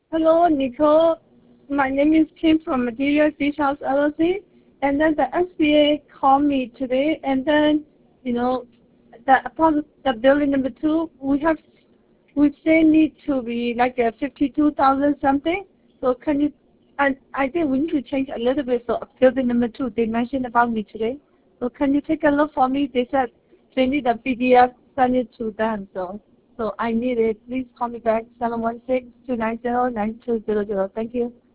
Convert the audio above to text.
Hello, Nicole. My name is Kim from Materials Beach House LLC. And then the SBA called me today, and then, you know, upon the building number two, we say need to be like a 52,000 something. So can you, and I think we need to change a little bit. So building number two, they mentioned about me today. So can you take a look for me? They said they need a PDF, send it to them. So I need it. Please call me back, 716-290-9200. Thank you.